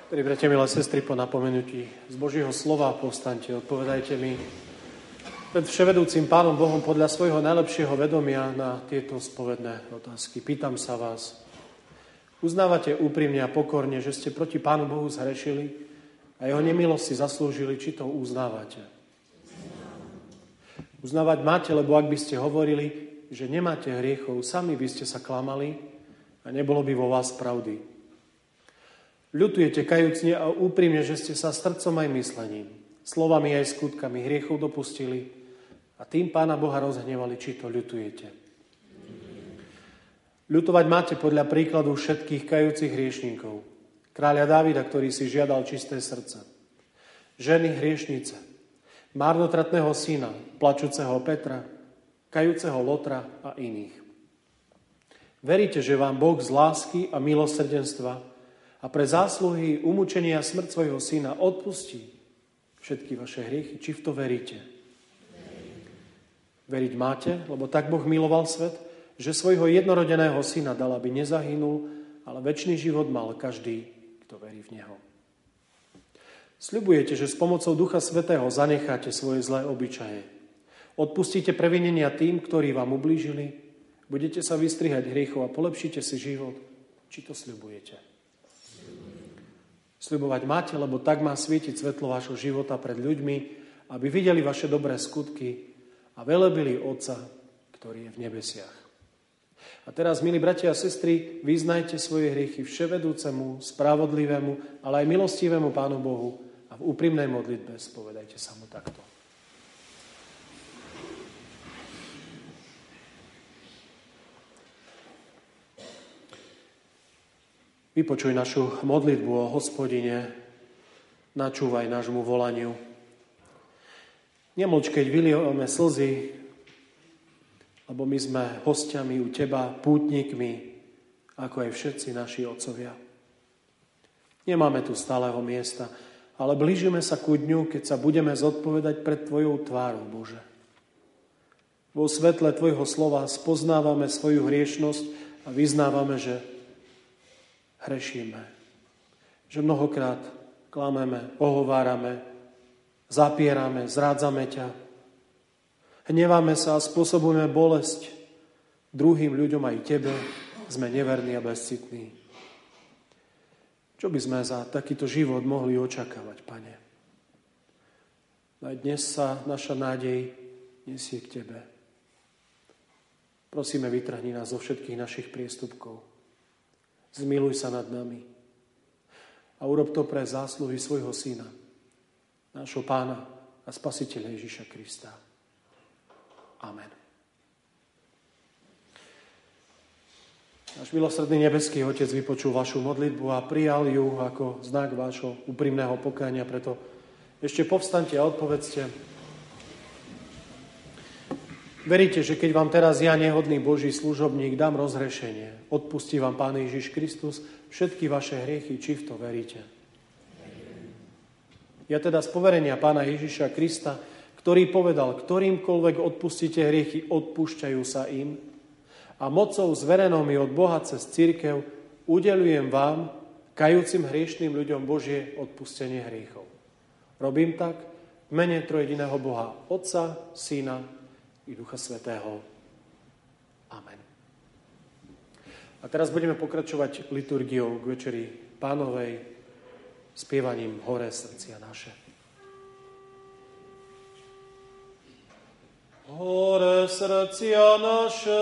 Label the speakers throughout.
Speaker 1: Milí bratia, milé sestry, po napomenutí z Božieho slova povstaňte, odpovedajte mi pred vševedúcim Pánom Bohom podľa svojho najlepšieho vedomia na tieto spovedné otázky. Pýtam sa vás, uznávate úprimne a pokorne, že ste proti Pánu Bohu zhrešili a jeho nemilosť si zaslúžili, či to uznávate? Uznávať máte, lebo ak by ste hovorili, že nemáte hriechov, sami by ste sa klamali a nebolo by vo vás pravdy. Ľutujete kajúcne a úprimne, že ste sa srdcom aj myslením, slovami aj skutkami hriechov dopustili a tým Pána Boha rozhnevali, či to ľutujete. Ľutovať máte podľa príkladu všetkých kajúcich hriešníkov. Kráľa Dávida, ktorý si žiadal čisté srdce. Ženy hriešnice, márnotratného syna, plačúceho Petra, kajúceho Lotra a iných. Veríte, že vám Boh z lásky a milosrdenstva a pre zásluhy umúčenia a smrť svojho syna odpustí všetky vaše hriechy? Či v to veríte? Veriť máte, lebo tak Boh miloval svet, že svojho jednorodeného syna dal, aby nezahynul, ale večný život mal každý, kto verí v Neho. Sľubujete, že s pomocou Ducha Svätého zanecháte svoje zlé obyčaje. Odpustíte previnenia tým, ktorí vám ublížili, budete sa vystrihať hriechov a polepšíte si život. Či to sľubujete? Sľubovať máte, lebo tak má svietiť svetlo vášho života pred ľuďmi, aby videli vaše dobré skutky a velebili Otca, ktorý je v nebesiach. A teraz, milí bratia a sestry, vyznajte svoje hriechy vševedúcemu, spravodlivému, ale aj milostivému Pánu Bohu a v úprimnej modlitbe spovedajte sa mu takto. Vypočuj našu modlitbu o Hospodine, načúvaj nášmu volaniu. Nemlč, keď vylievame slzy, lebo my sme hostiami u Teba, pútnikmi, ako aj všetci naši otcovia. Nemáme tu stáleho miesta, ale blížime sa ku dňu, keď sa budeme zodpovedať pred Tvojou tvárou, Bože. Vo svetle Tvojho slova spoznávame svoju hriešnosť a vyznávame, že hrešíme. Že mnohokrát klameme, ohovárame, zapierame, zrádzame ťa. Hneváme sa a spôsobujeme bolesť druhým ľuďom aj tebe. Sme neverní a bezcitní. Čo by sme za takýto život mohli očakávať, Pane? Aj dnes sa naša nádej nesie k tebe. Prosíme, vytrhni nás zo všetkých našich priestupkov. Zmiluj sa nad nami a urob to pre zásluhy svojho Syna, nášho Pána a Spasiteľa Ježiša Krista. Amen. Náš milosrdný nebeský Otec vypočul vašu modlitbu a prijal ju ako znak vášho úprimného pokánia, preto ešte povstaňte a odpovedzte. Veríte, že keď vám teraz ja, nehodný Boží služobník, dám rozhrešenie, odpustí vám Pán Ježiš Kristus všetky vaše hriechy, či v to veríte? Ja teda z poverenia Pána Ježiša Krista, ktorý povedal, ktorýmkoľvek odpustíte hriechy, odpúšťajú sa im, a mocou zverenou mi od Boha cez cirkev udeľujem vám, kajúcim hriešným ľuďom, Božie odpustenie hriechov. Robím tak v mene trojediného Boha, Otca, Syna i Ducha Svätého. Amen. A teraz budeme pokračovať liturgiou k večeri Pánovej spievaním Hore srdcia naše. Hore srdcia naše,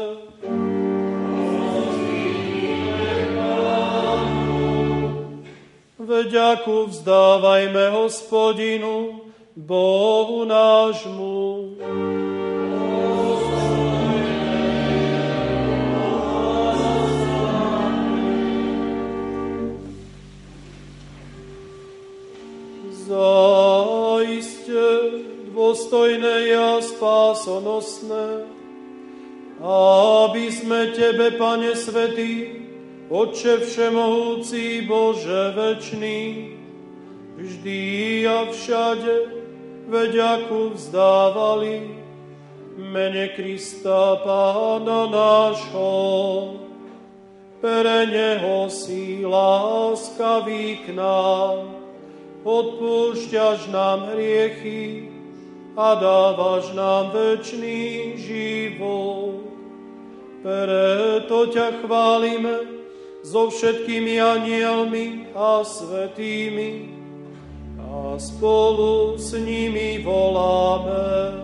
Speaker 1: vďaku vzdávajme Hospodinu, Bohu nášmu. Zaiste dôstojné a spásonosné, aby sme Tebe, Pane svätý, Otče všemohúci, Bože večný, vždy a všade vďaku vzdávali mene Krista Pána nášho, pre neho si láskavý k nám, odpúšťaš nám hriechy a dávaš nám večný život. Preto ťa chválime so všetkými anielmi a svätými a spolu s nimi voláme.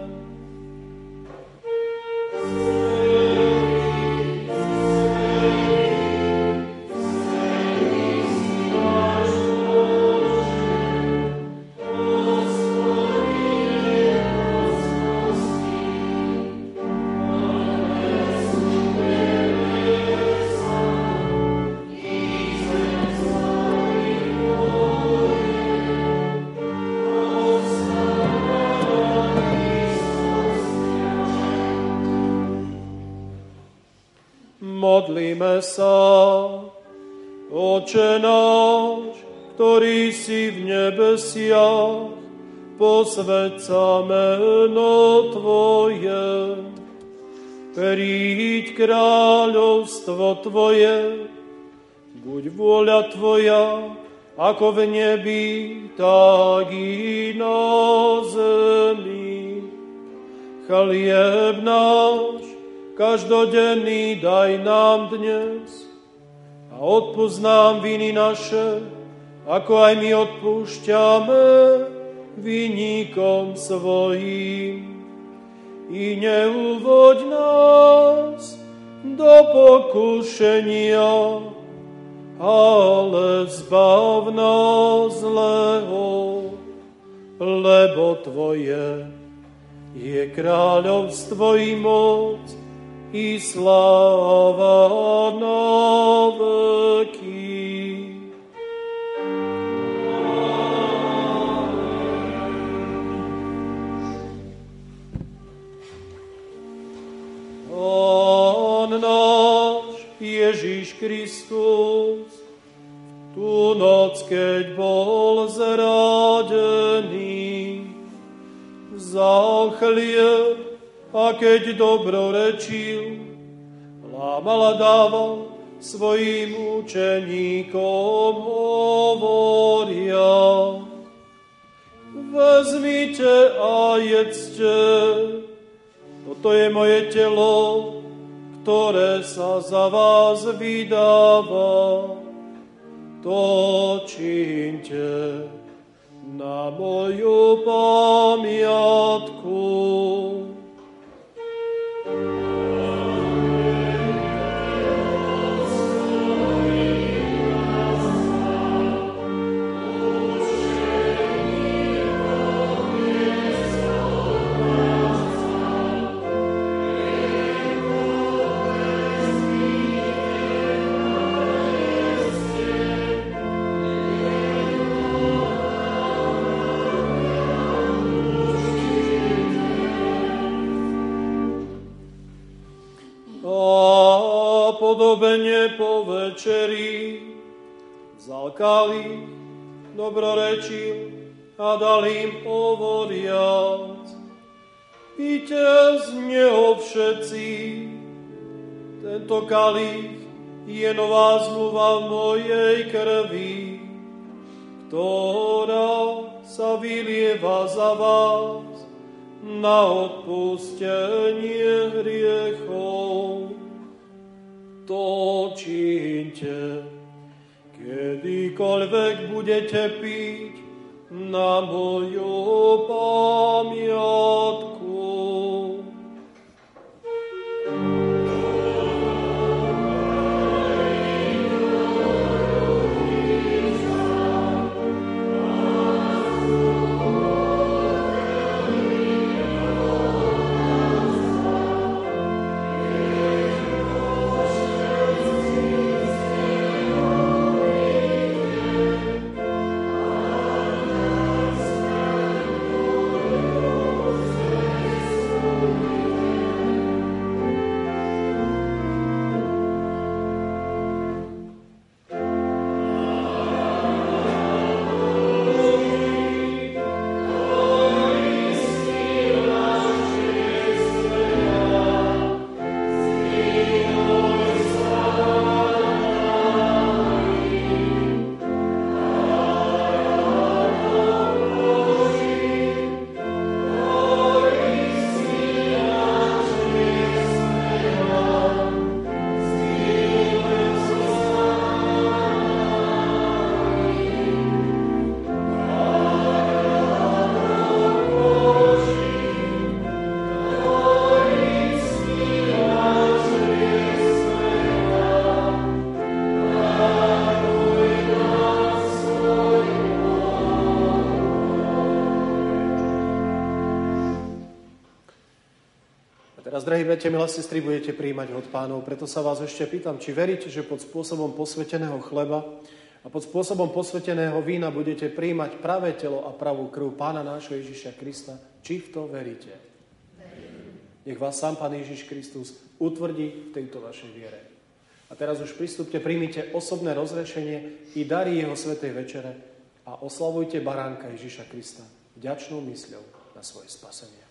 Speaker 1: Modlíme sa. Oče náš, ktorý si v nebesiach, posväť sa meno Tvoje. Príď kráľovstvo Tvoje, buď vôľa Tvoja, ako v nebi, tak i na zemi. Chlieb náš každodenný daj nám dnes a odpusť nám viny naše, ako aj my odpúšťame vinníkom svojím. I neuvoď nás do pokušenia, ale zbav nás zlého, lebo Tvoje je kráľovstvo i moc i sláva na veky. On náš Ježíš Kristus, v tú noc, keď bol zradený, vzal chlieb a keď dobrorečil, lámal a dával svojim učeníkom, hovoria: vezmite a jedzte, toto je moje telo, ktoré sa za vás vydáva. To činte na moju pamiatku. Podobne po večeri vzal kalich, dobrorečil a dal im, hovoriac: píte z neho všetci, tento kalich je nová zmluva v mojej krvi, ktorá sa vylieva za vás na odpustenie hriechov. To činte, kedykoľvek budete piť na moju pamiatku. Teraz, drahí bratia, milé sestry, budete prijímať od Pánov, preto sa vás ešte pýtam, či veríte, že pod spôsobom posveteného chleba a pod spôsobom posveteného vína budete prijímať pravé telo a pravú krv Pána nášho Ježiša Krista. Či v to veríte? Nech vás sám Pán Ježiš Kristus utvrdí v tejto vašej viere. A teraz už pristúpte, príjmite osobné rozrešenie i dary jeho svätej večere a oslavujte baránka Ježiša Krista vďačnou mysľou na svoje spasenie.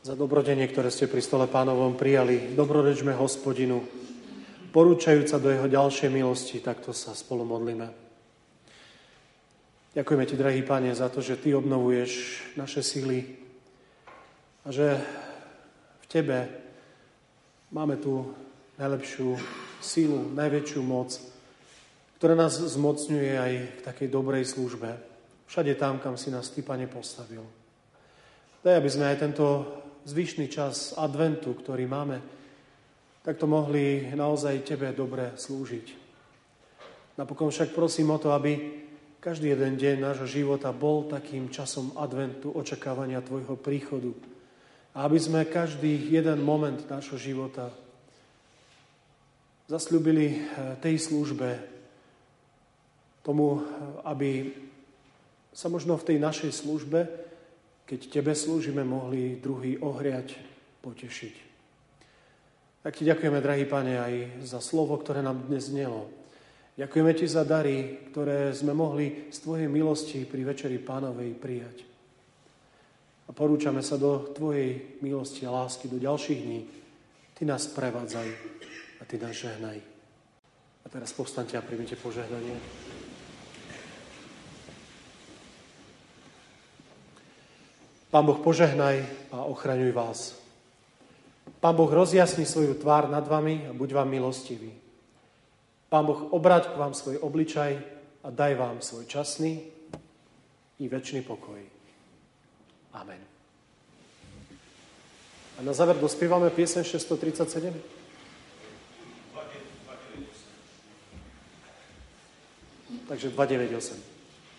Speaker 1: za dobrodenie, ktoré ste pri stole Pánovom prijali. Dobrorečme Hospodinu, porúčajúca do jeho ďalšej milosti, takto sa spolu modlíme. Ďakujeme ti, drahý Pane, za to, že ty obnovuješ naše sily a že v tebe máme tú najlepšiu silu, najväčšiu moc, ktorá nás zmocňuje aj k takej dobrej službe. Všade tam, kam si nás ty, Pane, postavil. Daj, aby sme aj tento zvyšný čas adventu, ktorý máme, takto mohli naozaj tebe dobre slúžiť. Napokon však prosím o to, aby každý jeden deň nášho života bol takým časom adventu, očakávania tvojho príchodu. A aby sme každý jeden moment nášho života zasľúbili tej službe, tomu, aby sa možno v tej našej službe, keď tebe slúžime, mohli druhý ohriať, potešiť. Tak ti ďakujeme, drahý Pane, aj za slovo, ktoré nám dnes znelo. Ďakujeme ti za dary, ktoré sme mohli z tvojej milosti pri Večeri Pánovej prijať. A porúčame sa do tvojej milosti a lásky do ďalších dní. Ty nás prevádzaj a ty nás žehnaj. A teraz povstaňte a príjmite požehnanie. Pán Boh požehnaj a ochraňuj vás. Pán Boh rozjasni svoju tvár nad vami a buď vám milostivý. Pán Boh obráť k vám svoj obličaj a daj vám svoj časný i večný pokoj. Amen. A na záver dospievame pieseň 637. Takže 298.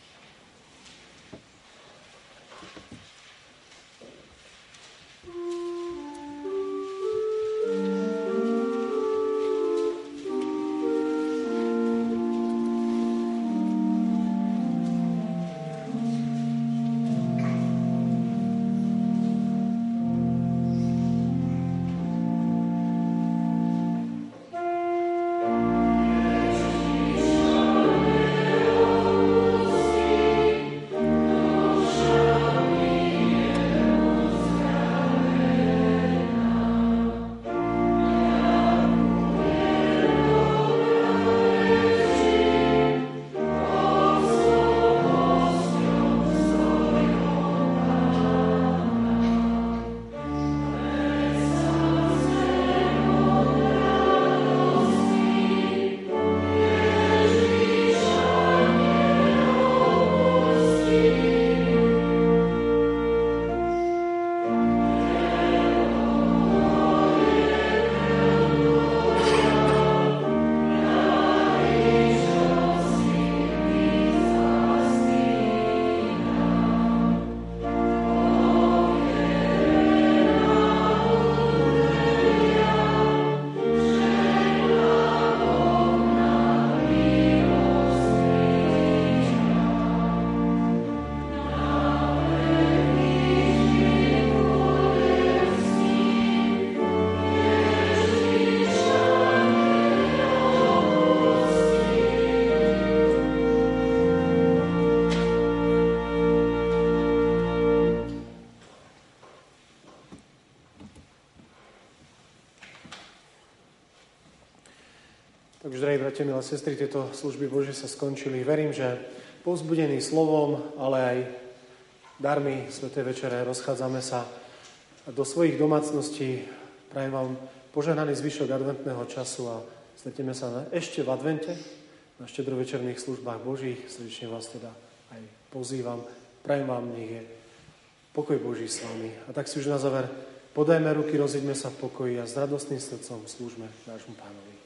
Speaker 1: Takže, drahí bratia, milé sestry, tieto služby Božie sa skončili. Verím, že povzbudený slovom, ale aj darmi svätej večere rozchádzame sa do svojich domácností. Prajem vám požehnaný zvyšok adventného času a stretneme sa ešte v advente na štedrovečerných službách Božích. Srdečne vás teda aj pozývam. Prajem vám, nech je pokoj Boží s vami. A tak si už na záver podajme ruky, rozíďme sa v pokoji a s radostným srdcom slúžme nášmu Pánovi.